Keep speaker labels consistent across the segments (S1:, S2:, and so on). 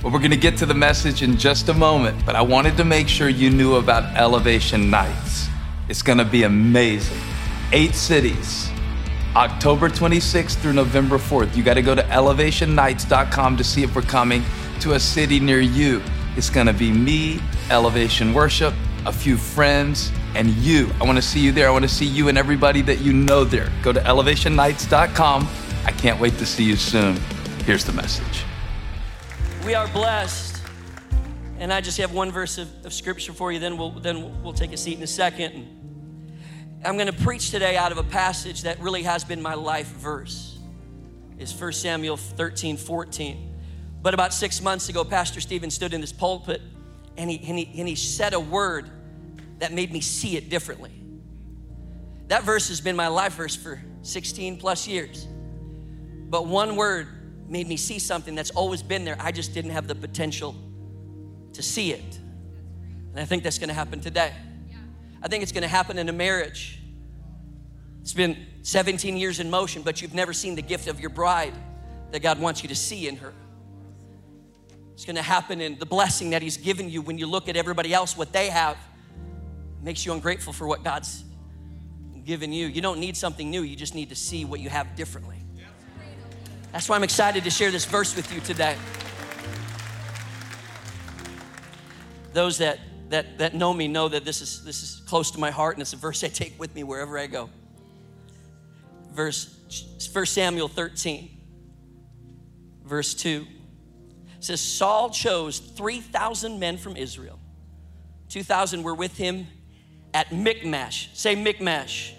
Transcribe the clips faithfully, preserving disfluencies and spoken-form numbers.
S1: Well, we're going to get to the message in just a moment, but I wanted to make sure you knew about Elevation Nights. It's going to be amazing. Eight cities, October twenty-sixth through November fourth. You got to go to elevation nights dot com to see if we're coming to a city near you. It's going to be me, Elevation Worship, a few friends, and you. I want to see you there. I want to see you and everybody that you know there. Go to elevation nights dot com. I can't wait to see you soon. Here's the message.
S2: We are blessed, and I just have one verse of, of scripture for you, then we'll then we'll, we'll take a seat in a second. And I'm gonna preach today out of a passage that really has been my life verse. It's First Samuel thirteen, fourteen. But about six months ago, Pastor Stephen stood in this pulpit and he, and, he, and he said a word that made me see it differently. That verse has been my life verse for sixteen plus years. But one word made me see something that's always been there. I just didn't have the potential to see it. And I think that's gonna happen today. I think it's gonna happen in a marriage. It's been seventeen years in motion, but you've never seen the gift of your bride that God wants you to see in her. It's gonna happen in the blessing that He's given you when you look at everybody else, what they have. It makes you ungrateful for what God's given you. You don't need something new, you just need to see what you have differently. That's why I'm excited to share this verse with you today. Those that that that know me know that this is this is close to my heart, and it's a verse I take with me wherever I go. Verse First Samuel thirteen, verse two. It says, Saul chose three thousand men from Israel. two thousand were with him at Michmash. Say Michmash. Michmash.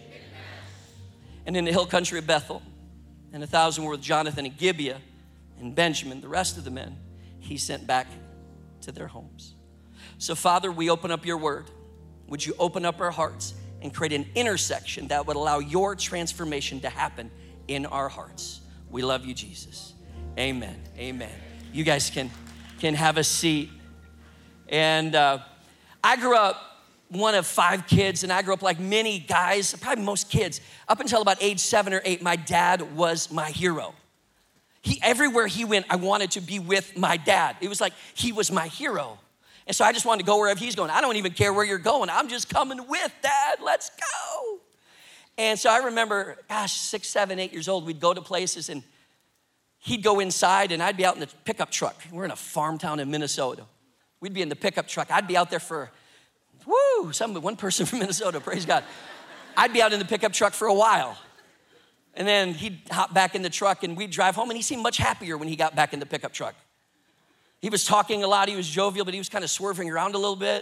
S2: And in the hill country of Bethel. And a thousand were with Jonathan and Gibeah and Benjamin. The rest of the men he sent back to their homes. So Father, we open up your word. Would you open up our hearts and create an intersection that would allow your transformation to happen in our hearts. We love you, Jesus. Amen, amen. You guys can, can have a seat. And uh, I grew up one of five kids, and I grew up like many guys, probably most kids. Up until about age seven or eight, my dad was my hero. He, everywhere he went, I wanted to be with my dad. It was like he was my hero. And so I just wanted to go wherever he's going. I don't even care where you're going. I'm just coming with Dad. Let's go. And so I remember, gosh, six, seven, eight years old, we'd go to places, and he'd go inside, and I'd be out in the pickup truck. We're in a farm town in Minnesota. We'd be in the pickup truck. I'd be out there for Woo, some one person from Minnesota, praise God. I'd be out in the pickup truck for a while. And then he'd hop back in the truck and we'd drive home, and he seemed much happier when he got back in the pickup truck. He was talking a lot, he was jovial, but he was kind of swerving around a little bit.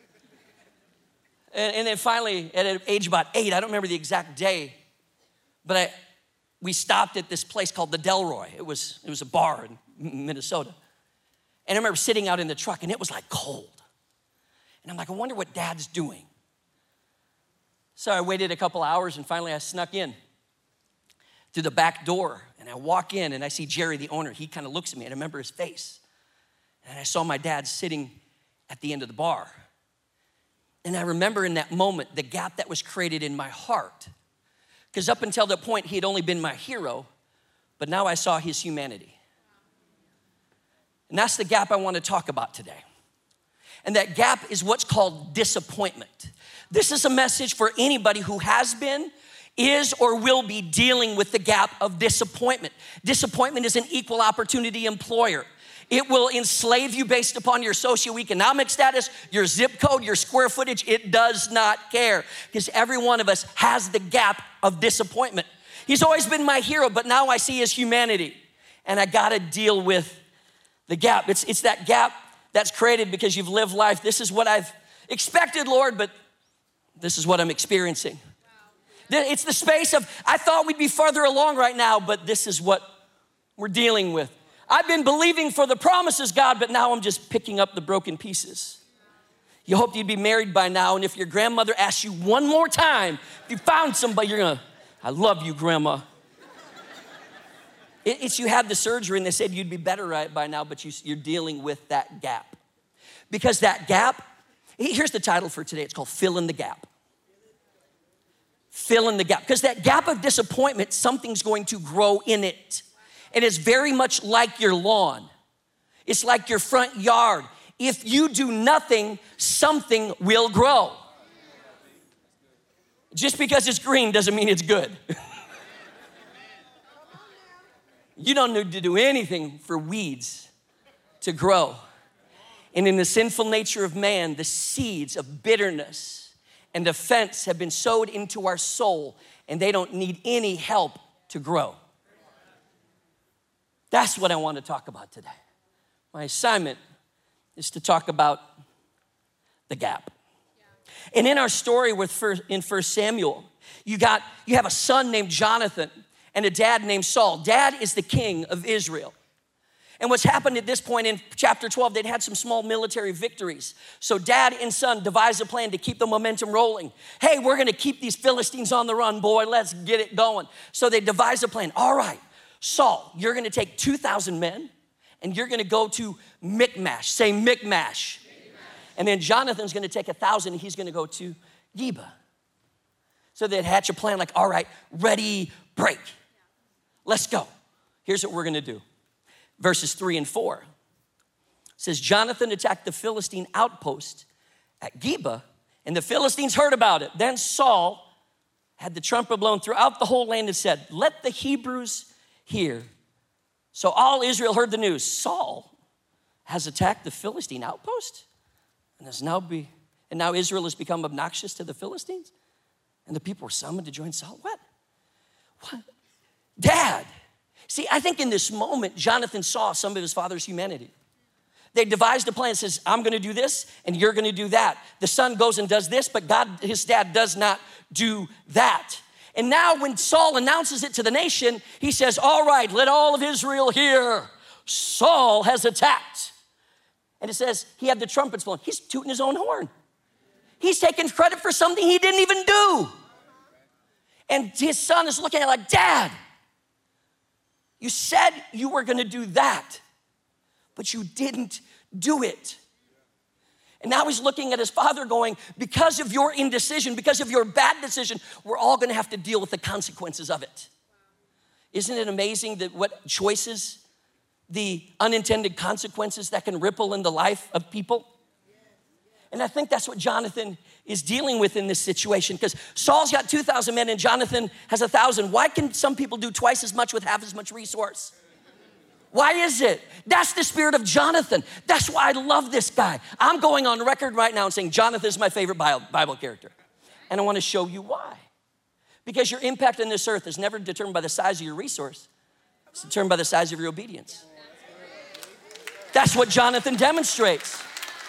S2: And, and then finally, at age about eight, I don't remember the exact day, but I, we stopped at this place called the Delroy. It was, it was a bar in Minnesota. And I remember sitting out in the truck, and it was like cold. And I'm like, I wonder what Dad's doing. So I waited a couple hours, and finally I snuck in through the back door. And I walk in, and I see Jerry, the owner. He kind of looks at me, and I remember his face. And I saw my dad sitting at the end of the bar. And I remember in that moment, the gap that was created in my heart. Because up until that point, he had only been my hero, but now I saw his humanity. And that's the gap I want to talk about today. And that gap is what's called disappointment. This is a message for anybody who has been, is, or will be dealing with the gap of disappointment. Disappointment is an equal opportunity employer. It will enslave you based upon your socioeconomic status, your zip code, your square footage. It does not care, because every one of us has the gap of disappointment. He's always been my hero, but now I see his humanity, and I gotta deal with the gap. It's, it's that gap that's created because you've lived life. This is what I've expected, Lord, but this is what I'm experiencing. Wow. It's the space of, I thought we'd be farther along right now, but this is what we're dealing with. I've been believing for the promises, God, but now I'm just picking up the broken pieces. You hoped you'd be married by now, and if your grandmother asks you one more time, if you found somebody, you're gonna, I love you, Grandma. It's you had the surgery and they said you'd be better right by now, but you, you're dealing with that gap. Because that gap, here's the title for today. It's called Fill in the Gap. Fill in the gap. Because that gap of disappointment, something's going to grow in it. And it's very much like your lawn. It's like your front yard. If you do nothing, something will grow. Just because it's green doesn't mean it's good. You don't need to do anything for weeds to grow. And in the sinful nature of man, the seeds of bitterness and offense have been sowed into our soul, and they don't need any help to grow. That's what I want to talk about today. My assignment is to talk about the gap. And in our story with first, in First Samuel, you got you have a son named Jonathan and a dad named Saul. Dad is the king of Israel. And what's happened at this point in chapter twelve, they'd had some small military victories. So dad and son devised a plan to keep the momentum rolling. Hey, we're gonna keep these Philistines on the run, boy, let's get it going. So they devised a plan. All right, Saul, you're gonna take two thousand men and you're gonna go to Michmash. Say Michmash. And then Jonathan's gonna take a thousand and he's gonna go to Geba. So they'd hatch a plan like, all right, ready, break. Let's go. Here's what we're gonna do. Verses three and four. It says, Jonathan attacked the Philistine outpost at Geba, and the Philistines heard about it. Then Saul had the trumpet blown throughout the whole land and said, let the Hebrews hear. So all Israel heard the news. Saul has attacked the Philistine outpost, and has now be, and now Israel has become obnoxious to the Philistines, and the people were summoned to join Saul. What? What? Dad. See, I think in this moment, Jonathan saw some of his father's humanity. They devised a plan that says, I'm gonna do this and you're gonna do that. The son goes and does this, but God, his dad does not do that. And now when Saul announces it to the nation, he says, all right, let all of Israel hear. Saul has attacked. And it says he had the trumpets blown. He's tooting his own horn. He's taking credit for something he didn't even do. And his son is looking at it like, Dad, you said you were gonna do that, but you didn't do it. And now he's looking at his father going, because of your indecision, because of your bad decision, we're all gonna have to deal with the consequences of it. Isn't it amazing that what choices, the unintended consequences that can ripple in the life of people? And I think that's what Jonathan is dealing with in this situation, because Saul's got two thousand men and Jonathan has one thousand. Why can some people do twice as much with half as much resource? Why is it? That's the spirit of Jonathan. That's why I love this guy. I'm going on record right now and saying Jonathan is my favorite Bible character. And I want to show you why. Because your impact on this earth is never determined by the size of your resource. It's determined by the size of your obedience. That's what Jonathan demonstrates.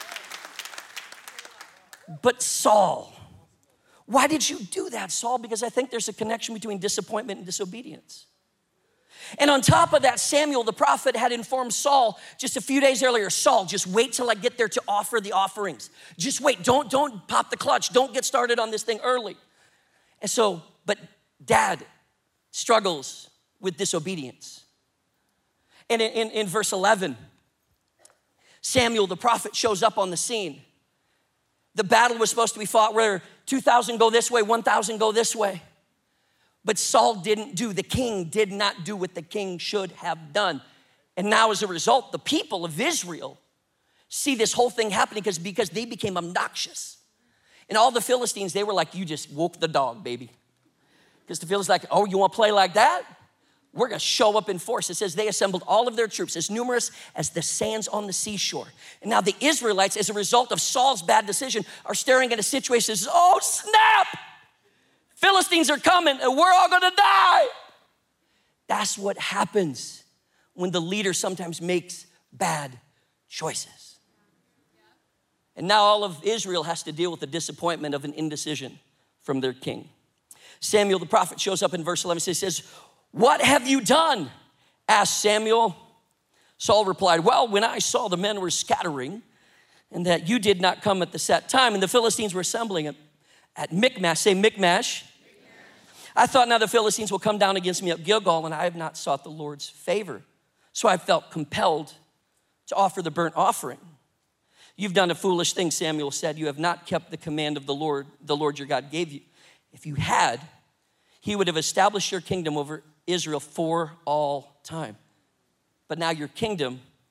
S2: But Saul, why did you do that, Saul? Because I think there's a connection between disappointment and disobedience. And on top of that, Samuel, the prophet, had informed Saul just a few days earlier, Saul, just wait till I get there to offer the offerings. Just wait, don't, don't pop the clutch. Don't get started on this thing early. And so, but dad struggles with disobedience. And in, in, in verse eleven, Samuel, the prophet, shows up on the scene. The battle was supposed to be fought where two thousand go this way, one thousand go this way. But Saul didn't do, the king did not do what the king should have done. And now as a result, the people of Israel see this whole thing happening because, because they became obnoxious. And all the Philistines, they were like, you just woke the dog, baby. Because the Philistines like, oh, you want to play like that? We're gonna show up in force. It says they assembled all of their troops, as numerous as the sands on the seashore. And now the Israelites, as a result of Saul's bad decision, are staring at a situation that says, oh snap, Philistines are coming and we're all gonna die. That's what happens when the leader sometimes makes bad choices. And now all of Israel has to deal with the disappointment of an indecision from their king. Samuel the prophet shows up in verse eleven. He says, what have you done? Asked Samuel. Saul replied, well, when I saw the men were scattering and that you did not come at the set time and the Philistines were assembling at, at Michmash, say Michmash. I thought now the Philistines will come down against me at Gilgal and I have not sought the Lord's favor. So I felt compelled to offer the burnt offering. You've done a foolish thing, Samuel said. You have not kept the command of the Lord, the Lord your God gave you. If you had, he would have established your kingdom over Israel for all time. But now your kingdom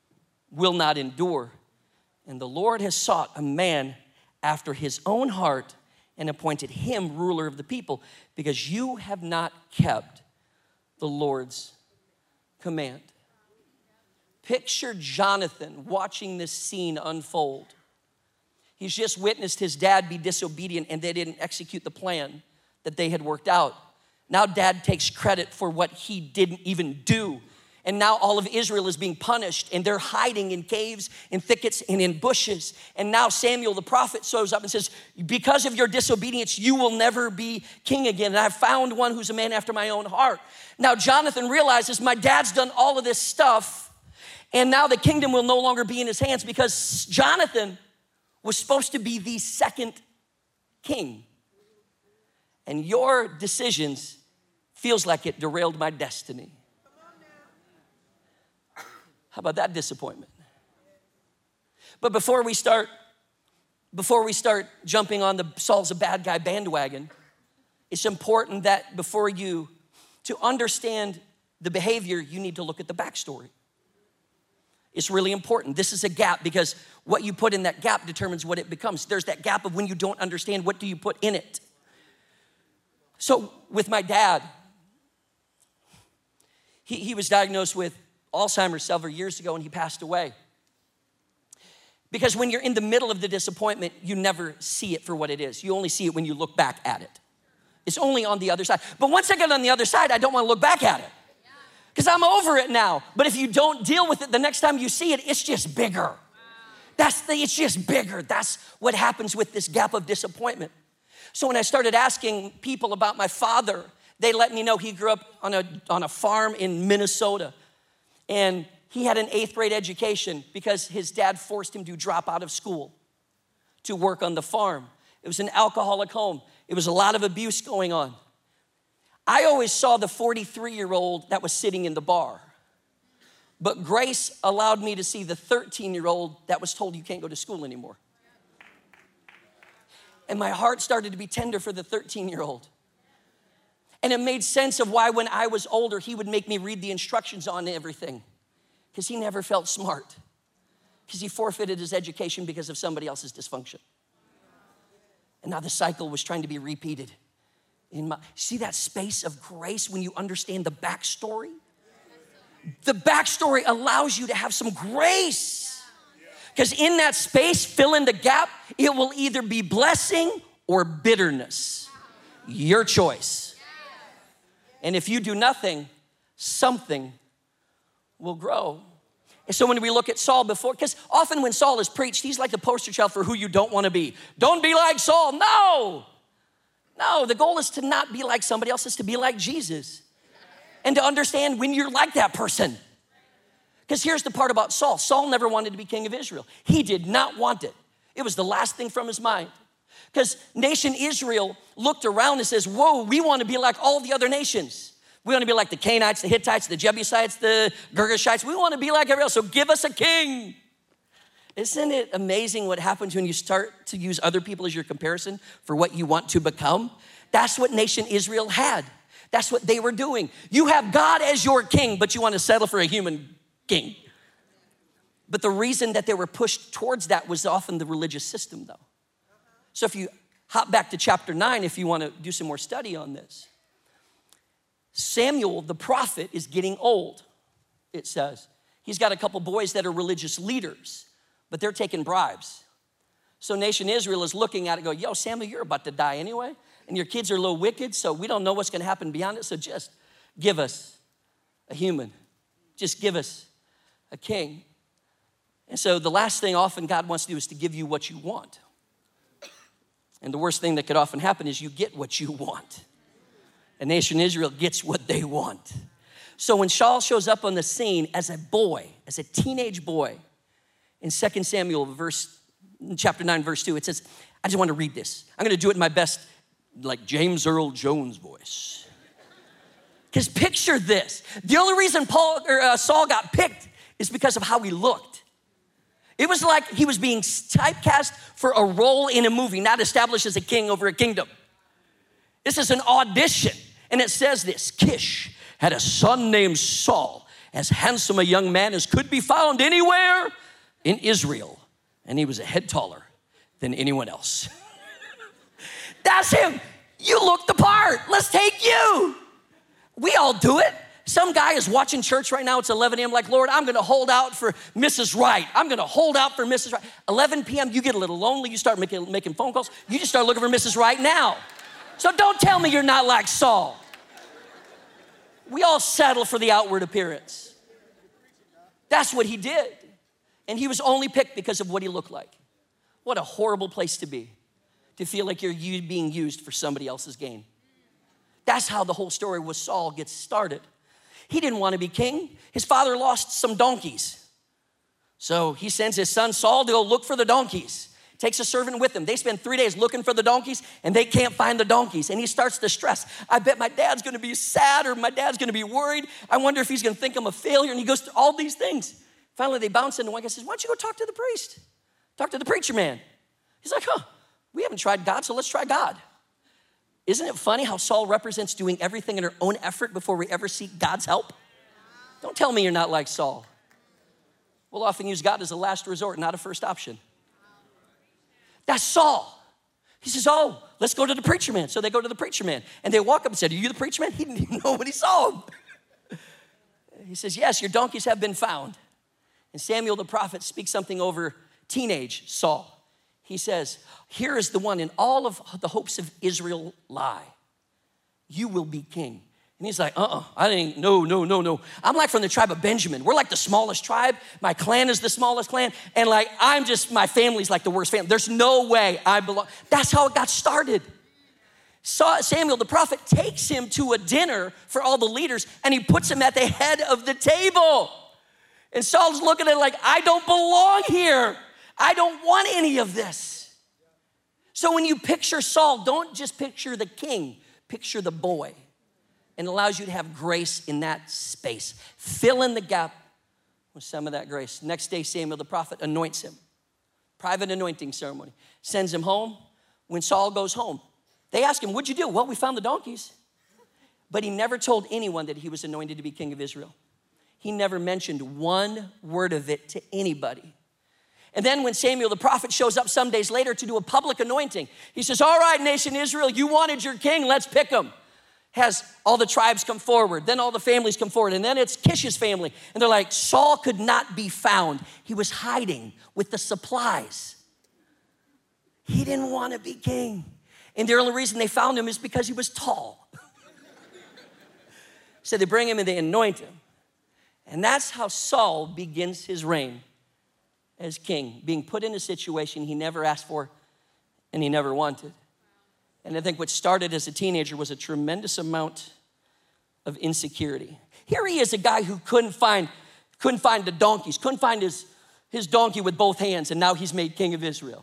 S2: will not endure. And the Lord has sought a man after his own heart and appointed him ruler of the people, because you have not kept the Lord's command. Picture Jonathan watching this scene unfold. He's just witnessed his dad be disobedient and they didn't execute the plan that they had worked out. Now dad takes credit for what he didn't even do. And now all of Israel is being punished, and they're hiding in caves, in thickets, and in bushes. And now Samuel the prophet shows up and says, because of your disobedience, you will never be king again. And I've found one who's a man after my own heart. Now Jonathan realizes, my dad's done all of this stuff, and now the kingdom will no longer be in his hands, because Jonathan was supposed to be the second king. And your decisions feels like it derailed my destiny. How about that disappointment? But before we start, before we start jumping on the Saul's a bad guy bandwagon, it's important that before you, to understand the behavior, you need to look at the backstory. It's really important. This is a gap, because what you put in that gap determines what it becomes. There's that gap of when you don't understand, what do you put in it? So with my dad, he, he was diagnosed with Alzheimer's several years ago, and he passed away. Because when you're in the middle of the disappointment, you never see it for what it is. You only see it when you look back at it. It's only on the other side. But once I get on the other side, I don't want to look back at it, because I'm over it now. But if you don't deal with it, the next time you see it, it's just bigger. That's the, it's just bigger. That's what happens with this gap of disappointment. So when I started asking people about my father, they let me know he grew up on a, on a farm in Minnesota. And he had an eighth grade education because his dad forced him to drop out of school to work on the farm. It was an alcoholic home. It was a lot of abuse going on. I always saw the forty-three-year-old that was sitting in the bar. But grace allowed me to see the thirteen-year-old that was told you can't go to school anymore. And my heart started to be tender for the thirteen-year-old. And it made sense of why when I was older, he would make me read the instructions on everything, because he never felt smart, because he forfeited his education because of somebody else's dysfunction. And now the cycle was trying to be repeated. In my, see that space of grace when you understand the backstory? The backstory allows you to have some grace, because in that space, fill in the gap, it will either be blessing or bitterness. Your choice. And if you do nothing, something will grow. And so when we look at Saul before, because often when Saul is preached, he's like the poster child for who you don't want to be. Don't be like Saul. No. No, the goal is to not be like somebody else, is to be like Jesus. And to understand when you're like that person. Because here's the part about Saul. Saul never wanted to be king of Israel. He did not want it. It was the last thing from his mind. Because nation Israel looked around and says, whoa, we want to be like all the other nations. We want to be like the Canaanites, the Hittites, the Jebusites, the Girgashites. We want to be like everyone else, so give us a king. Isn't it amazing what happens when you start to use other people as your comparison for what you want to become? That's what nation Israel had. That's what they were doing. You have God as your king, but you want to settle for a human king. But the reason that they were pushed towards that was often the religious system, though. So if you hop back to chapter nine, if you want to do some more study on this, Samuel, the prophet, is getting old, it says. He's got a couple boys that are religious leaders, but they're taking bribes. So nation Israel is looking at it and go, yo, Samuel, you're about to die anyway, and your kids are a little wicked, so we don't know what's going to happen beyond it, so just give us a human. Just give us a king. And so the last thing often God wants to do is to give you what you want. And the worst thing that could often happen is you get what you want. And nation Israel gets what they want. So when Saul shows up on the scene as a boy, as a teenage boy, in Second Samuel verse, chapter nine, verse two, it says, I just want to read this. I'm going to do it in my best, like James Earl Jones voice. Because picture this. The only reason Paul or uh, Saul got picked is because of how he looked. It was like he was being typecast for a role in a movie, not established as a king over a kingdom. This is an audition. And it says this, Kish had a son named Saul, as handsome a young man as could be found anywhere in Israel. And he was a head taller than anyone else. That's him. You look the part. Let's take you. We all do it. Some guy is watching church right now. It's eleven a.m. like, Lord, I'm going to hold out for Missus Wright. I'm going to hold out for Missus Wright. eleven p.m., you get a little lonely. You start making, making phone calls. You just start looking for Missus Wright now. So don't tell me you're not like Saul. We all settle for the outward appearance. That's what he did. And he was only picked because of what he looked like. What a horrible place to be, to feel like you're being used for somebody else's gain. That's how the whole story with Saul gets started. He didn't want to be king. His father lost some donkeys. So he sends his son Saul to go look for the donkeys. Takes a servant with him. They spend three days looking for the donkeys and they can't find the donkeys. And he starts to stress. I bet my dad's gonna be sad or my dad's gonna be worried. I wonder if he's gonna think I'm a failure. And he goes through all these things. Finally, they bounce into one guy and says, why don't you go talk to the priest? Talk to the preacher man. He's like, huh, we haven't tried God, so let's try God. Isn't it funny how Saul represents doing everything in our own effort before we ever seek God's help? Don't tell me you're not like Saul. We'll often use God as a last resort, not a first option. That's Saul. He says, oh, let's go to the preacher man. So they go to the preacher man. And they walk up and said, are you the preacher man? He didn't even know when he saw him. He says, yes, your donkeys have been found. And Samuel the prophet speaks something over teenage Saul. He says, here is the one in all of the hopes of Israel lie. You will be king. And he's like, uh-uh, I ain't, no, no, no, no. I'm like from the tribe of Benjamin. We're like the smallest tribe. My clan is the smallest clan. And like, I'm just, my family's like the worst family. There's no way I belong. That's how it got started. Samuel the prophet takes him to a dinner for all the leaders and he puts him at the head of the table. And Saul's looking at it like, I don't belong here. I don't want any of this. So when you picture Saul, don't just picture the king, picture the boy. And it allows you to have grace in that space. Fill in the gap with some of that grace. Next day, Samuel the prophet anoints him. Private anointing ceremony. Sends him home. When Saul goes home, they ask him, what'd you do? Well, we found the donkeys. But he never told anyone that he was anointed to be king of Israel. He never mentioned one word of it to anybody. And then when Samuel the prophet shows up some days later to do a public anointing, he says, all right, nation Israel, you wanted your king, let's pick him. Has all the tribes come forward, then all the families come forward, and then it's Kish's family. And they're like, Saul could not be found. He was hiding with the supplies. He didn't want to be king. And the only reason they found him is because he was tall. So they bring him and they anoint him. And that's how Saul begins his reign as king, being put in a situation he never asked for and he never wanted. And I think what started as a teenager was a tremendous amount of insecurity. Here he is, a guy who couldn't find, couldn't find the donkeys, couldn't find his, his donkey with both hands, and now he's made king of Israel.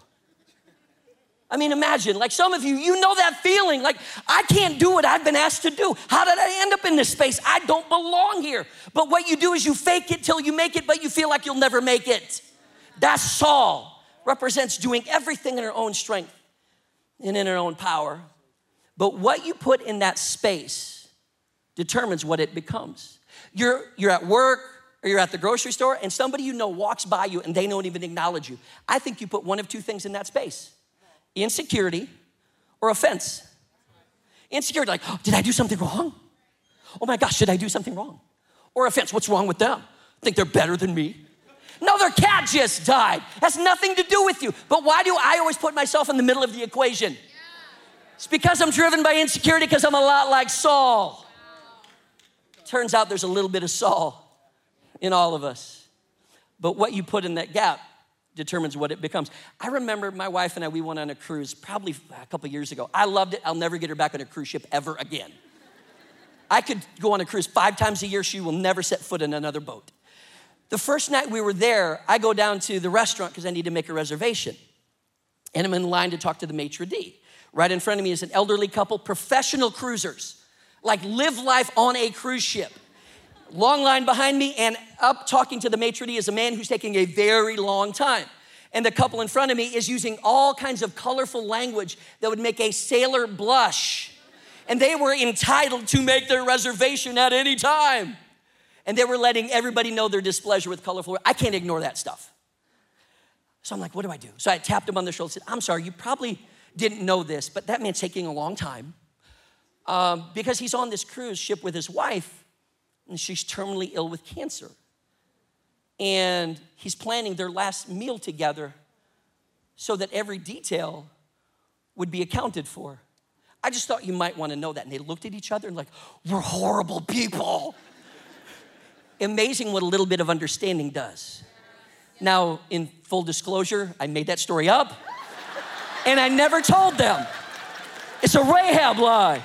S2: I mean, imagine, like some of you, you know that feeling, like I can't do what I've been asked to do. How did I end up in this space? I don't belong here. But what you do is you fake it till you make it, but you feel like you'll never make it. That's Saul, represents doing everything in our own strength and in our own power. But what you put in that space determines what it becomes. You're, you're at work or you're at the grocery store and somebody you know walks by you and they don't even acknowledge you. I think you put one of two things in that space: insecurity or offense. Insecurity, like, oh, did I do something wrong? Oh my gosh, did I do something wrong? Or offense, what's wrong with them? Think they're better than me? No, their cat just died. Has nothing to do with you. But why do I always put myself in the middle of the equation? It's because I'm driven by insecurity, because I'm a lot like Saul. Turns out there's a little bit of Saul in all of us. But what you put in that gap determines what it becomes. I remember my wife and I, we went on a cruise probably a couple years ago. I loved it. I'll never get her back on a cruise ship ever again. I could go on a cruise five times a year. She will never set foot in another boat. The first night we were there, I go down to the restaurant because I need to make a reservation. And I'm in line to talk to the maitre d'. Right in front of me is an elderly couple, professional cruisers, like live life on a cruise ship. Long line behind me, and up talking to the maitre d' is a man who's taking a very long time. And the couple in front of me is using all kinds of colorful language that would make a sailor blush. And they were entitled to make their reservation at any time. And they were letting everybody know their displeasure with colorful. I can't ignore that stuff. So I'm like, what do I do? So I tapped him on the shoulder and said, I'm sorry, you probably didn't know this, but that man's taking a long time um, because he's on this cruise ship with his wife, and she's terminally ill with cancer. And he's planning their last meal together so that every detail would be accounted for. I just thought you might want to know that. And they looked at each other and like, we're horrible people. Amazing what a little bit of understanding does. Now, in full disclosure, I made that story up and I never told them. It's a Rahab lie.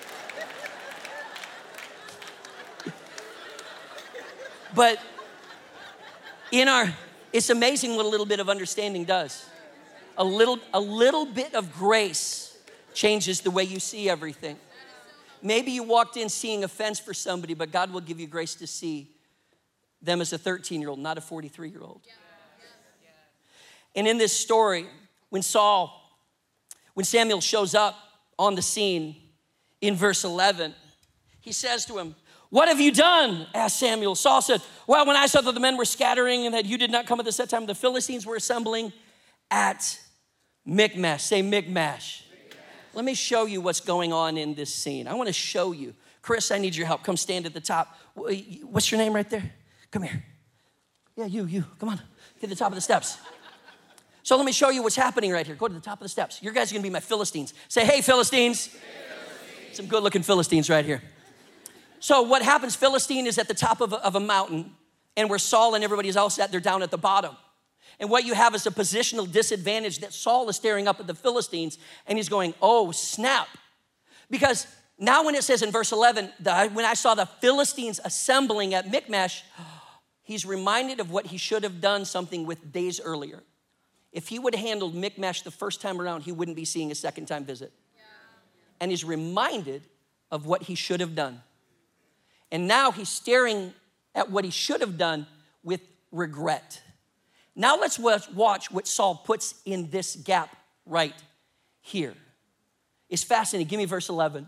S2: But in our, it's amazing what a little bit of understanding does. A little, a little bit of grace changes the way you see everything. Maybe you walked in seeing offense for somebody, but God will give you grace to see them as a thirteen-year-old, not a forty-three-year-old. And in this story, when Saul, when Samuel shows up on the scene in verse eleven, he says to him, what have you done? Asked Samuel. Saul said, well, when I saw that the men were scattering and that you did not come at the set time, the Philistines were assembling at Michmash. Say Michmash. Let me show you what's going on in this scene. I want to show you. Chris, I need your help. Come stand at the top. What's your name right there? Come here. Yeah, you, you. Come on. Get to the top of the steps. So let me show you what's happening right here. Go to the top of the steps. Your guys are going to be my Philistines. Say, hey, Philistines. Hey, Philistines. Some good-looking Philistines right here. So what happens, Philistine is at the top of a, of a mountain, and where Saul and everybody else at, they're down at the bottom. And what you have is a positional disadvantage that Saul is staring up at the Philistines, and he's going, oh, snap. Because now when it says in verse eleven, the, when I saw the Philistines assembling at Michmash, he's reminded of what he should have done something with days earlier. If he would have handled Michmash the first time around, he wouldn't be seeing a second time visit. Yeah. And he's reminded of what he should have done. And now he's staring at what he should have done with regret. Now let's watch what Saul puts in this gap right here. It's fascinating. Give me verse eleven.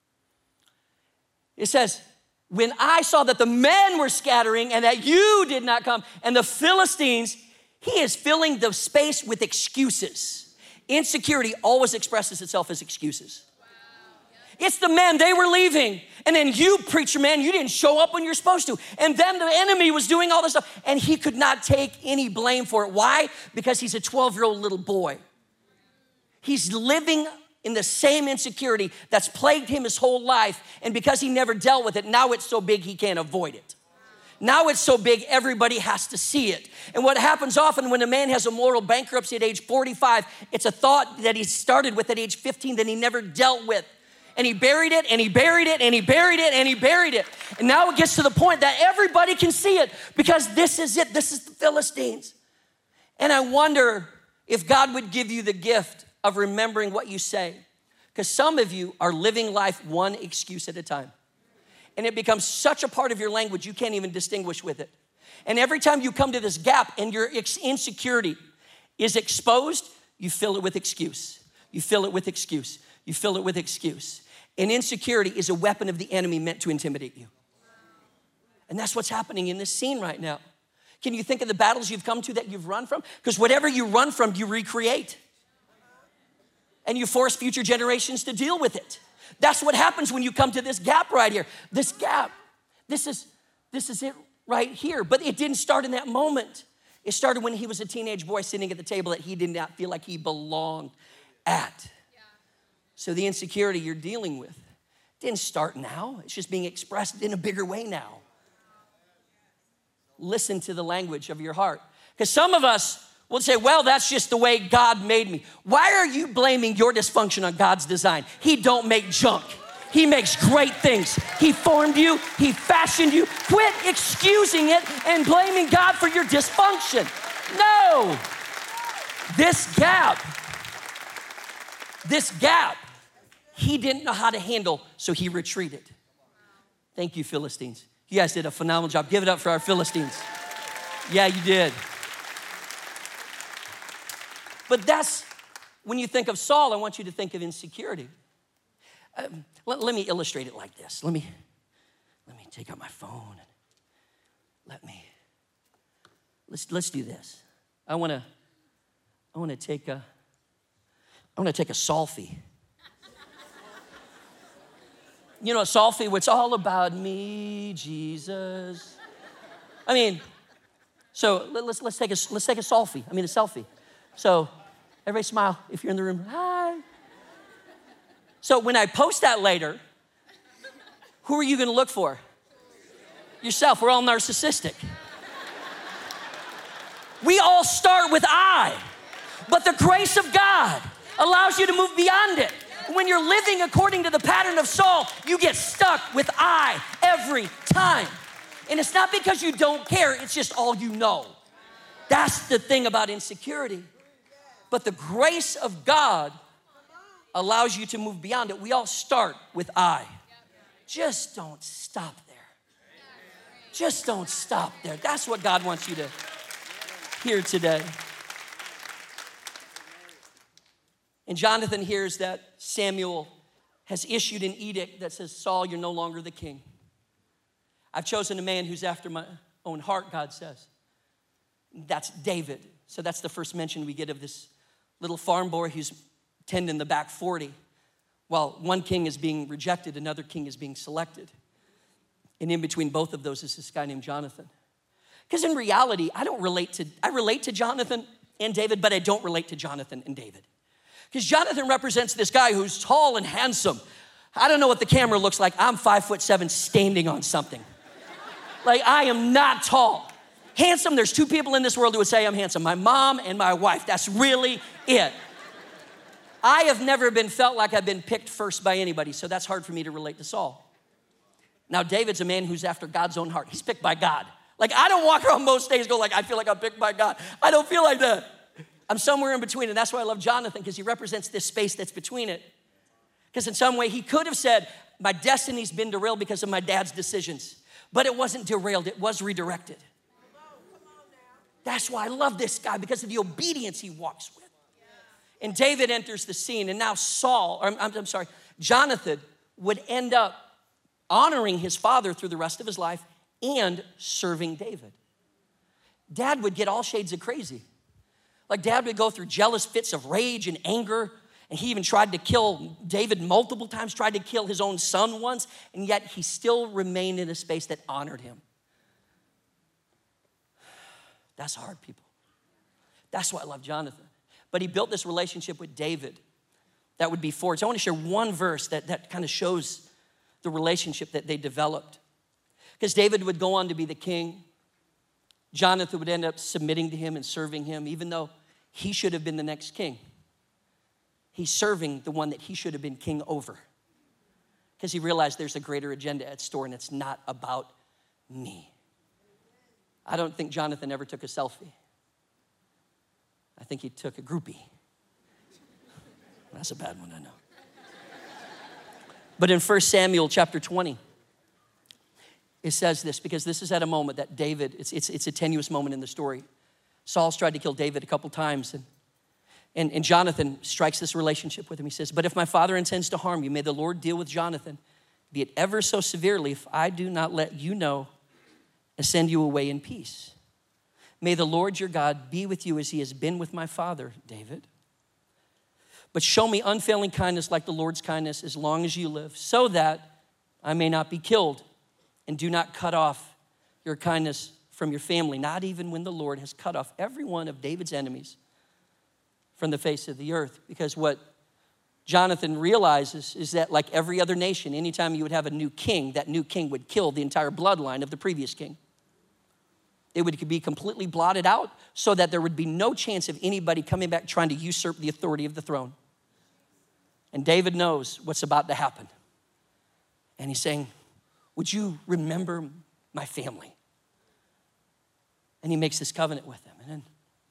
S2: It says, when I saw that the men were scattering and that you did not come, and the Philistines, he is filling the space with excuses. Insecurity always expresses itself as excuses. It's the men, they were leaving. And then you, preacher man, you didn't show up when you're supposed to. And then the enemy was doing all this stuff. And he could not take any blame for it. Why? Because he's a twelve-year-old little boy. He's living in the same insecurity that's plagued him his whole life. And because he never dealt with it, now it's so big he can't avoid it. Now it's so big, everybody has to see it. And what happens often when a man has a moral bankruptcy at age forty-five, it's a thought that he started with at age fifteen that he never dealt with. And he buried it, and he buried it, and he buried it, and he buried it. And now it gets to the point that everybody can see it because this is it. This is the Philistines. And I wonder if God would give you the gift of remembering what you say. Because some of you are living life one excuse at a time. And it becomes such a part of your language, you can't even distinguish with it. And every time you come to this gap and your insecurity is exposed, you fill it with excuse. You fill it with excuse. You fill it with excuse. And insecurity is a weapon of the enemy meant to intimidate you. And that's what's happening in this scene right now. Can you think of the battles you've come to that you've run from? Because whatever you run from, you recreate. And you force future generations to deal with it. That's what happens when you come to this gap right here. This gap. This is, this is it right here. But it didn't start in that moment. It started when he was a teenage boy sitting at the table that he did not feel like he belonged at. So the insecurity you're dealing with didn't start now. It's just being expressed in a bigger way now. Listen to the language of your heart. Because some of us will say, well, that's just the way God made me. Why are you blaming your dysfunction on God's design? He don't make junk. He makes great things. He formed you. He fashioned you. Quit excusing it and blaming God for your dysfunction. No. This gap, this gap, he didn't know how to handle, so he retreated. Thank you, Philistines. You guys did a phenomenal job. Give it up for our Philistines. Yeah, you did. But that's, when you think of Saul, I want you to think of insecurity. Um, let, let me illustrate it like this. Let me, let me take out my phone. let me, let's, let's do this. I wanna, I wanna take a, I wanna take a selfie. You know, a selfie, where it's all about me, Jesus. I mean, so let's let's take a let's take a selfie. I mean, a selfie. So everybody smile if you're in the room. Hi. So when I post that later, who are you going to look for? Yourself. We're all narcissistic. We all start with I, but the grace of God allows you to move beyond it. When you're living according to the pattern of Saul, you get stuck with I every time. And it's not because you don't care, it's just all you know. That's the thing about insecurity. But the grace of God allows you to move beyond it. We all start with I. Just don't stop there. Just don't stop there. That's what God wants you to hear today. And Jonathan hears that Samuel has issued an edict that says, Saul, you're no longer the king. I've chosen a man who's after my own heart, God says. That's David. So that's the first mention we get of this little farm boy who's tending the back forty. While one king is being rejected, another king is being selected. And in between both of those is this guy named Jonathan. Because in reality, I don't relate to, I relate to Jonathan and David, but I don't relate to Jonathan and David. Because Jonathan represents this guy who's tall and handsome. I don't know what the camera looks like. I'm five foot seven standing on something. Like, I am not tall. Handsome, there's two people in this world who would say I'm handsome. My mom and my wife. That's really it. I have never been felt like I've been picked first by anybody, so that's hard for me to relate to Saul. Now, David's a man who's after God's own heart. He's picked by God. Like, I don't walk around most days go like, I feel like I'm picked by God. I don't feel like that. I'm somewhere in between, and that's why I love Jonathan, because he represents this space that's between it. Because in some way, he could have said, my destiny's been derailed because of my dad's decisions. But it wasn't derailed, it was redirected. That's why I love this guy, because of the obedience he walks with. And David enters the scene, and now Saul, or I'm, I'm sorry, Jonathan would end up honoring his father through the rest of his life and serving David. Dad would get all shades of crazy. Like, Dad would go through jealous fits of rage and anger, and he even tried to kill David multiple times, tried to kill his own son once, and yet he still remained in a space that honored him. That's hard, people. That's why I love Jonathan. But he built this relationship with David that would be forged. I want to share one verse that, that kind of shows the relationship that they developed. Because David would go on to be the king. Jonathan would end up submitting to him and serving him, even though he should have been the next king. He's serving the one that he should have been king over. Because he realized there's a greater agenda at store, and it's not about me. I don't think Jonathan ever took a selfie. I think he took a groupie. That's a bad one, I know. But in First Samuel chapter twenty, it says this, because this is at a moment that David, it's, it's, it's a tenuous moment in the story. Saul's tried to kill David a couple times, and, and, and Jonathan strikes this relationship with him. He says, but if my father intends to harm you, may the Lord deal with Jonathan, be it ever so severely, if I do not let you know and send you away in peace. May the Lord your God be with you as he has been with my father, David. But show me unfailing kindness like the Lord's kindness as long as you live, so that I may not be killed. And do not cut off your kindness from your family, not even when the Lord has cut off every one of David's enemies from the face of the earth. Because what Jonathan realizes is that, like every other nation, anytime you would have a new king, that new king would kill the entire bloodline of the previous king. It would be completely blotted out so that there would be no chance of anybody coming back trying to usurp the authority of the throne. And David knows what's about to happen. And he's saying, would you remember my family? And he makes this covenant with them. And then,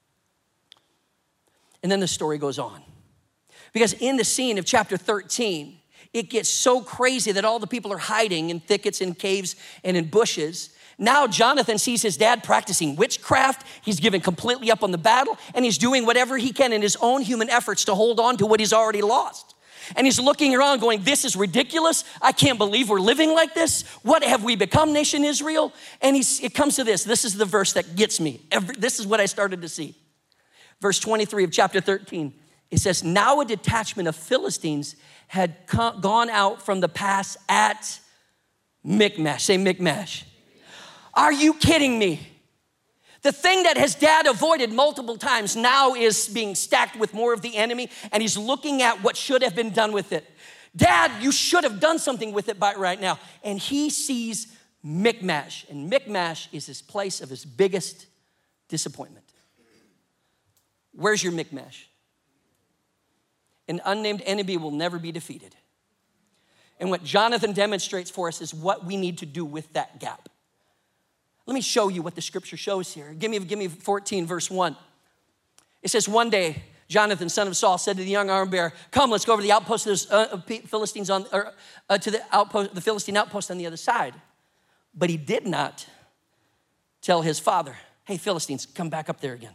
S2: and then the story goes on. Because in the scene of chapter thirteen, it gets so crazy that all the people are hiding in thickets and caves and in bushes. Now Jonathan sees his dad practicing witchcraft. He's given completely up on the battle, and he's doing whatever he can in his own human efforts to hold on to what he's already lost. And he's looking around going, this is ridiculous. I can't believe we're living like this. What have we become, nation Israel? And he's, it comes to this. This is the verse that gets me. Every, this is what I started to see. Verse twenty-three of chapter thirteen. It says, now a detachment of Philistines had come, gone out from the pass at Michmash. Say Michmash. Are you kidding me? The thing that his dad avoided multiple times now is being stacked with more of the enemy, and he's looking at what should have been done with it. Dad, you should have done something with it by right now. And he sees Michmash, and Michmash is his place of his biggest disappointment. Where's your Michmash? An unnamed enemy will never be defeated. And what Jonathan demonstrates for us is what we need to do with that gap. Let me show you what the scripture shows here. Give me, give me fourteen, verse one. It says, one day, Jonathan, son of Saul, said to the young armor bearer, come, let's go over to the outpost of the uh, Philistines on, or uh, to the outpost, the Philistine outpost on the other side. But he did not tell his father, hey, Philistines, come back up there again.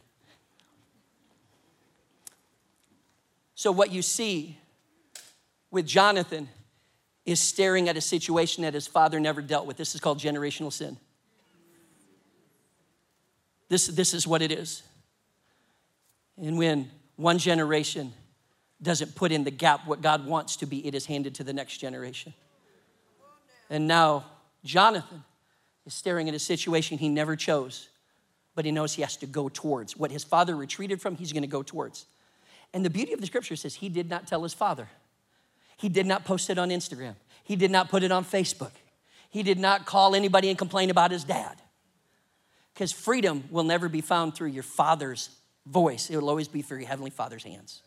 S2: So what you see with Jonathan is staring at a situation that his father never dealt with. This is called generational sin. This, this is what it is. And when one generation doesn't put in the gap what God wants to be, it is handed to the next generation. And now Jonathan is staring at a situation he never chose, but he knows he has to go towards. What his father retreated from, he's gonna go towards. And the beauty of the scripture says he did not tell his father. He did not post it on Instagram. He did not put it on Facebook. He did not call anybody and complain about his dad. Because freedom will never be found through your father's voice. It will always be through your heavenly Father's hands.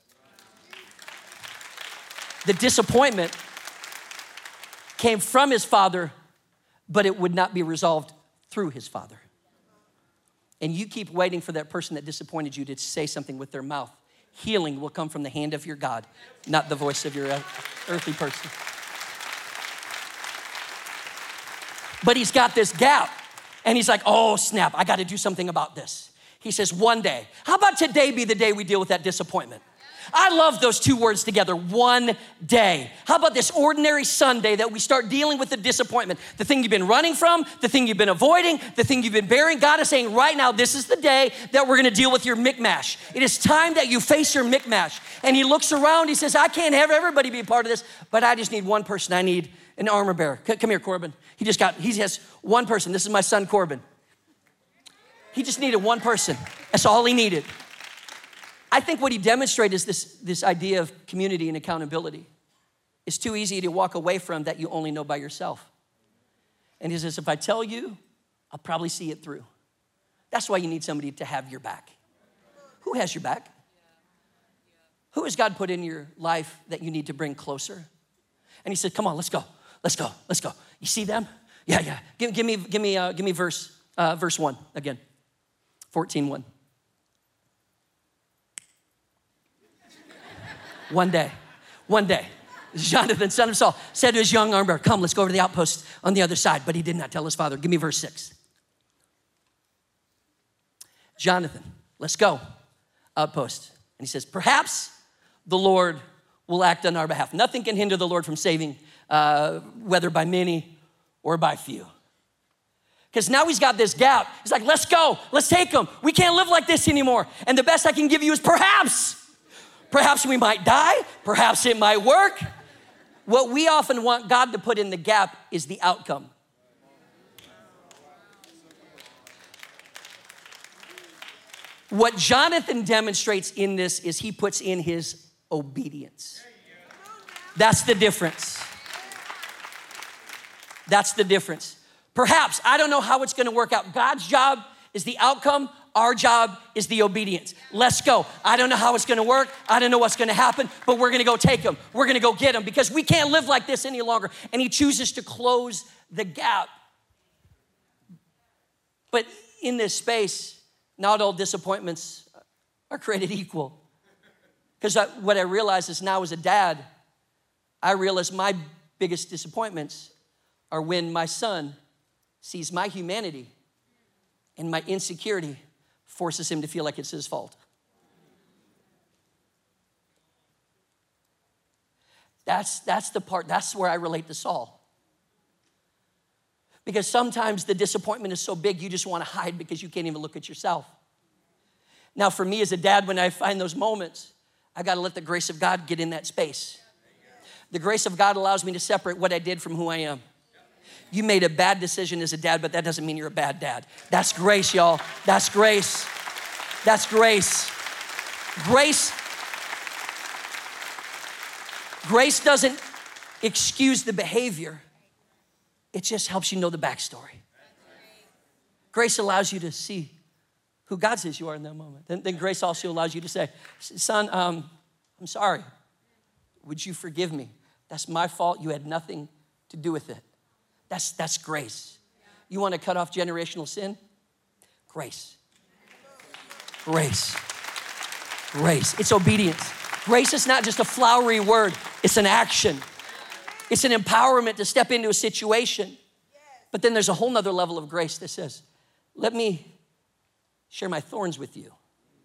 S2: The disappointment came from his father, but it would not be resolved through his father. And you keep waiting for that person that disappointed you to say something with their mouth. Healing will come from the hand of your God, not the voice of your earthly person. But he's got this gap. And he's like, oh, snap, I got to do something about this. He says, one day. How about today be the day we deal with that disappointment? I love those two words together, one day. How about this ordinary Sunday that we start dealing with the disappointment? The thing you've been running from, the thing you've been avoiding, the thing you've been bearing. God is saying right now, this is the day that we're going to deal with your Michmash. It is time that you face your Michmash. And he looks around, he says, I can't have everybody be a part of this, but I just need one person. I need an armor bearer. Come here, Corbin. He just got, he has one person. This is my son, Corbin. He just needed one person. That's all he needed. I think what he demonstrated is this, this idea of community and accountability. It's too easy to walk away from that you only know by yourself. And he says, if I tell you, I'll probably see it through. That's why you need somebody to have your back. Who has your back? Who has God put in your life that you need to bring closer? And he said, come on, let's go. Let's go. Let's go. You see them? Yeah, yeah. Give, give me, give me, uh, give me verse, uh, verse one again. fourteen one. One day, one day, Jonathan, son of Saul, said to his young armor bearer, come, let's go over to the outpost on the other side. But he did not tell his father. Give me verse six. Jonathan, let's go, outpost. And he says, perhaps the Lord will act on our behalf. Nothing can hinder the Lord from saving, uh, whether by many or by few. Because now he's got this gap. He's like, let's go, let's take him. We can't live like this anymore. And the best I can give you is perhaps. Perhaps we might die. Perhaps it might work. What we often want God to put in the gap is the outcome. What Jonathan demonstrates in this is he puts in his obedience. That's the difference. That's the difference. Perhaps, I don't know how it's gonna work out. God's job is the outcome. Our job is the obedience. Let's go. I don't know how it's gonna work. I don't know what's gonna happen, but we're gonna go take him. We're gonna go get him because we can't live like this any longer. And he chooses to close the gap. But in this space, not all disappointments are created equal. Because what I realize is now as a dad, I realize my biggest disappointments are when my son sees my humanity and my insecurity forces him to feel like it's his fault. That's, that's the part, that's where I relate to Saul. Because sometimes the disappointment is so big, you just want to hide because you can't even look at yourself. Now, for me as a dad, when I find those moments, I got to let the grace of God get in that space. The grace of God allows me to separate what I did from who I am. You made a bad decision as a dad, but that doesn't mean you're a bad dad. That's grace, y'all. That's grace. That's grace. Grace. Grace doesn't excuse the behavior. It just helps you know the backstory. Grace allows you to see who God says you are in that moment. Then, then grace also allows you to say, son, um, I'm sorry. Would you forgive me? That's my fault. You had nothing to do with it. That's, that's grace. You want to cut off generational sin? Grace. Grace. Grace. It's obedience. Grace is not just a flowery word. It's an action. It's an empowerment to step into a situation. But then there's a whole nother level of grace that says, let me share my thorns with you.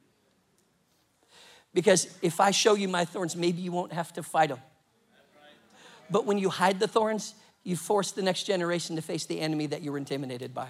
S2: Because if I show you my thorns, maybe you won't have to fight them. But when you hide the thorns, you force the next generation to face the enemy that you were intimidated by.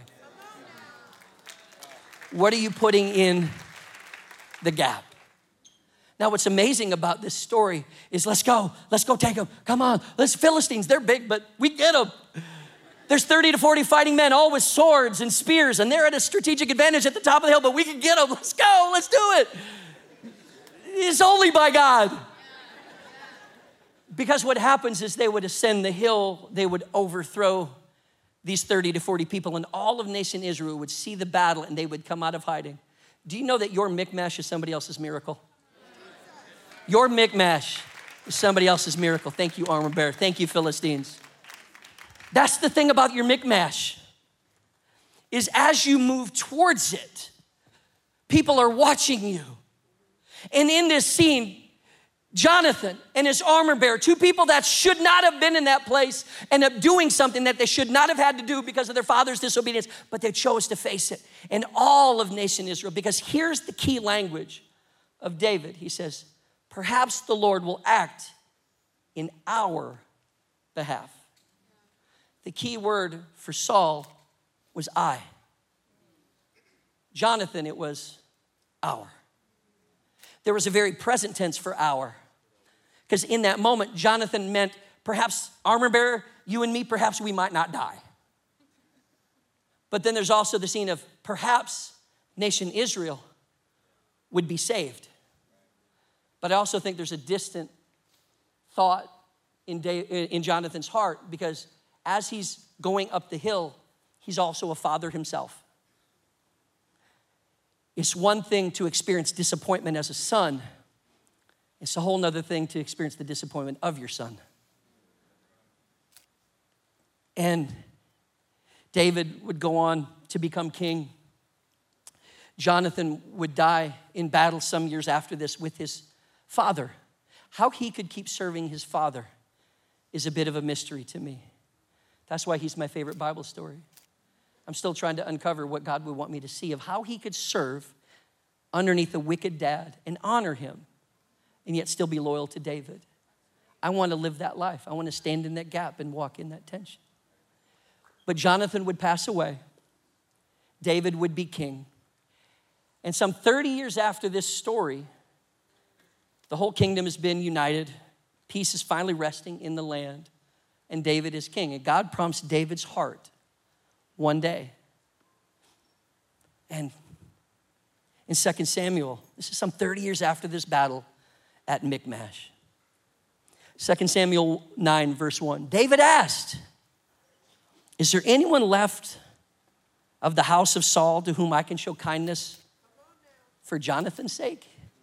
S2: What are you putting in the gap? Now, what's amazing about this story is let's go. Let's go take them. Come on. Let's Philistines. They're big, but we get them. There's thirty to forty fighting men, all with swords and spears, and they're at a strategic advantage at the top of the hill, but we can get them. Let's go. Let's do it. It's only by God. Because what happens is they would ascend the hill, they would overthrow these thirty to forty people, and all of nation Israel would see the battle, and they would come out of hiding. Do you know that your Michmash is somebody else's miracle? Your Michmash is somebody else's miracle. Thank you, armor bearer. Thank you, Philistines. That's the thing about your Michmash, is as you move towards it, people are watching you. And in this scene, Jonathan and his armor bearer, two people that should not have been in that place, end up doing something that they should not have had to do because of their father's disobedience, but they chose to face it. And all of nation Israel, because here's the key language of David. He says, perhaps the Lord will act in our behalf. The key word for Saul was I. Jonathan, it was our. There was a very present tense for our. Because in that moment, Jonathan meant perhaps armor bearer, you and me, perhaps we might not die. But then there's also the scene of perhaps nation Israel would be saved. But I also think there's a distant thought in, in Jonathan's heart, because as he's going up the hill, he's also a father himself. It's one thing to experience disappointment as a son. It's a whole nother thing to experience the disappointment of your son. And David would go on to become king. Jonathan would die in battle some years after this with his father. How he could keep serving his father is a bit of a mystery to me. That's why he's my favorite Bible story. I'm still trying to uncover what God would want me to see of how he could serve underneath a wicked dad and honor him and yet still be loyal to David. I want to live that life. I want to stand in that gap and walk in that tension. But Jonathan would pass away. David would be king. And some thirty years after this story, the whole kingdom has been united. Peace is finally resting in the land. And David is king. And God promised David's heart one day. And in Second Samuel, this is some thirty years after this battle at Michmash. Second Samuel nine, verse one. David asked, is there anyone left of the house of Saul to whom I can show kindness for Jonathan's sake?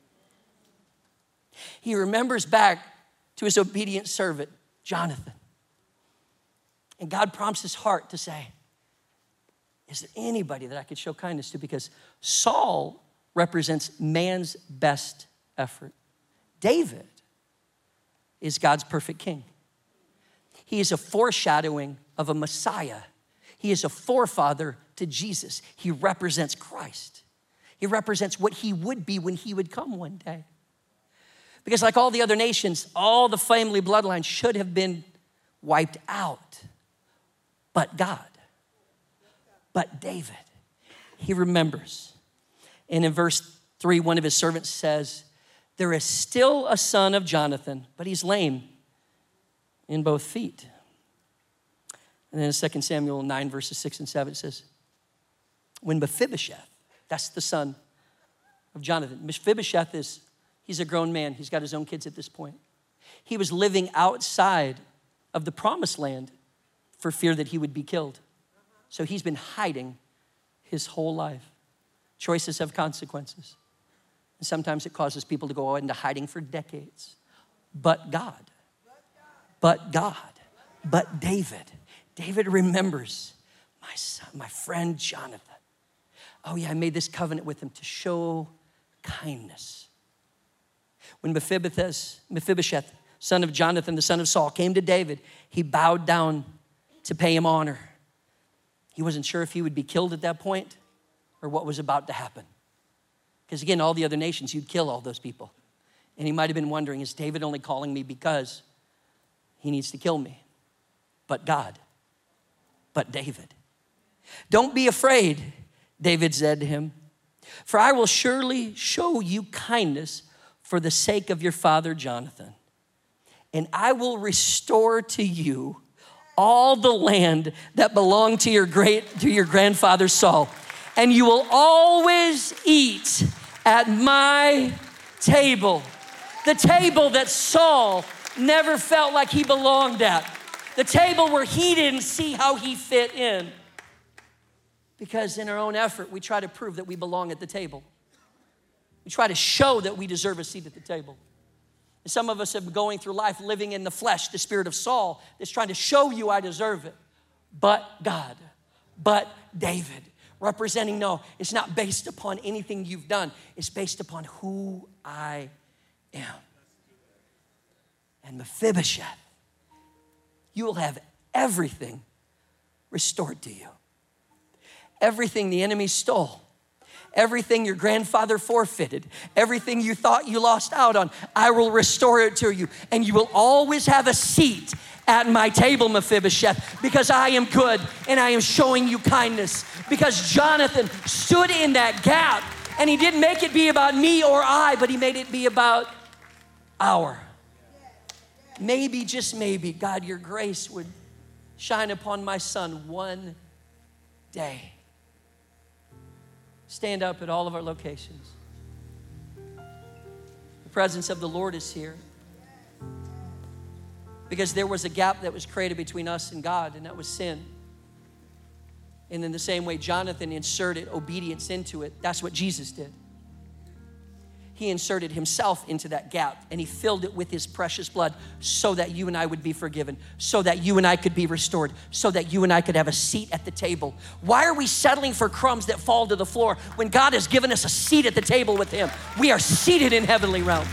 S2: He remembers back to his obedient servant, Jonathan. And God prompts his heart to say, is there anybody that I could show kindness to? Because Saul represents man's best effort. David is God's perfect king. He is a foreshadowing of a Messiah. He is a forefather to Jesus. He represents Christ. He represents what he would be when he would come one day. Because like all the other nations, all the family bloodlines should have been wiped out. But God, but David, he remembers. And in verse three, one of his servants says, there is still a son of Jonathan, but he's lame in both feet. And then in Second Samuel nine, verses six and seven, it says, when Mephibosheth, that's the son of Jonathan. Mephibosheth is, he's a grown man. He's got his own kids at this point. He was living outside of the promised land for fear that he would be killed. So he's been hiding his whole life. Choices have consequences. And sometimes it causes people to go into hiding for decades. But God, but God, but David. David remembers my son, my friend Jonathan. Oh yeah, I made this covenant with him to show kindness. When Mephibosheth, Mephibosheth, son of Jonathan, the son of Saul, came to David, he bowed down to pay him honor. He wasn't sure if he would be killed at that point or what was about to happen. Because again, all the other nations, you'd kill all those people. And he might have been wondering, is David only calling me because he needs to kill me? But God, but David. Don't be afraid, David said to him, for I will surely show you kindness for the sake of your father Jonathan. And I will restore to you all the land that belonged to your great, to your grandfather Saul. And you will always eat at my table. The table that Saul never felt like he belonged at. The table where he didn't see how he fit in. Because in our own effort, we try to prove that we belong at the table. We try to show that we deserve a seat at the table. And some of us have been going through life living in the flesh, the spirit of Saul, that's trying to show you I deserve it. But God, but David, representing, no, it's not based upon anything you've done. It's based upon who I am. And Mephibosheth, you will have everything restored to you. Everything the enemy stole. Everything your grandfather forfeited, everything you thought you lost out on, I will restore it to you. And you will always have a seat at my table, Mephibosheth, because I am good and I am showing you kindness. Because Jonathan stood in that gap and he didn't make it be about me or I, but he made it be about our. Maybe, just maybe, God, your grace would shine upon my son one day. Stand up at all of our locations. The presence of the Lord is here. Because there was a gap that was created between us and God, and that was sin. And in the same way Jonathan inserted obedience into it, that's what Jesus did. He inserted himself into that gap and he filled it with his precious blood so that you and I would be forgiven, so that you and I could be restored, so that you and I could have a seat at the table. Why are we settling for crumbs that fall to the floor when God has given us a seat at the table with him? We are seated in heavenly realms.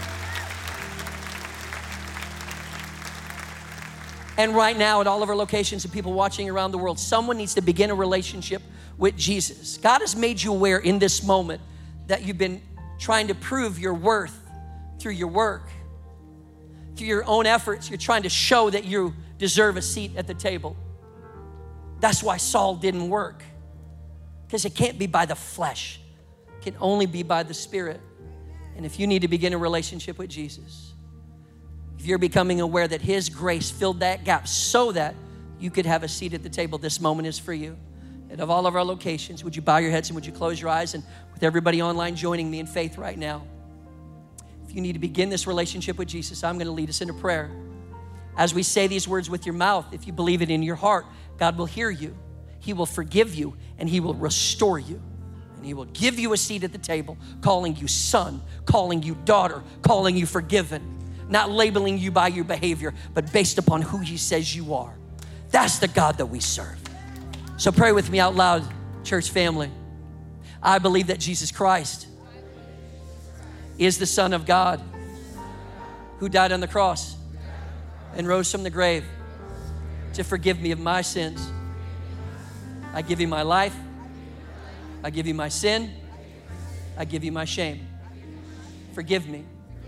S2: And right now at all of our locations and people watching around the world, someone needs to begin a relationship with Jesus. God has made you aware in this moment that you've been trying to prove your worth through your work, through your own efforts. You're trying to show that you deserve a seat at the table. That's why Saul didn't work, because it can't be by the flesh. It can only be by the Spirit. And if you need to begin a relationship with Jesus, if you're becoming aware that his grace filled that gap so that you could have a seat at the table, this moment is for you. And of all of our locations, would you bow your heads and would you close your eyes? And with everybody online joining me in faith right now, if you need to begin this relationship with Jesus, I'm going to lead us in a prayer. As we say these words with your mouth, if you believe it in your heart, God will hear you. He will forgive you and he will restore you. And he will give you a seat at the table, calling you son, calling you daughter, calling you forgiven, not labeling you by your behavior, but based upon who he says you are. That's the God that we serve. So pray with me out loud, church family. I believe that Jesus Christ is the Son of God who died on the cross and rose from the grave to forgive me of my sins. I give you my life. I give you my sin. I give you my shame. Forgive me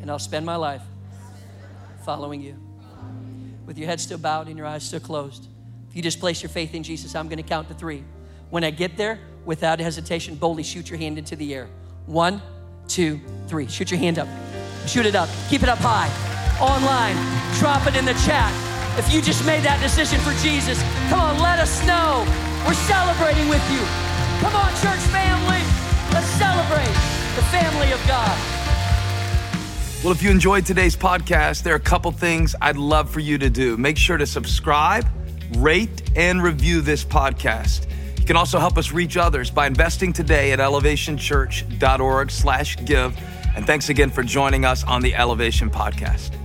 S2: and I'll spend my life following you. With your head still bowed and your eyes still closed, if you just place your faith in Jesus, I'm gonna count to three. When I get there, without hesitation, boldly shoot your hand into the air. One, two, three. Shoot your hand up. Shoot it up. Keep it up high. Online, drop it in the chat. If you just made that decision for Jesus, come on, let us know. We're celebrating with you. Come on, church family. Let's celebrate the family of God.
S1: Well, if you enjoyed today's podcast, there are a couple things I'd love for you to do. Make sure to subscribe, rate, and review this podcast. You can also help us reach others by investing today at elevationchurch.org slash give. And thanks again for joining us on the Elevation Podcast.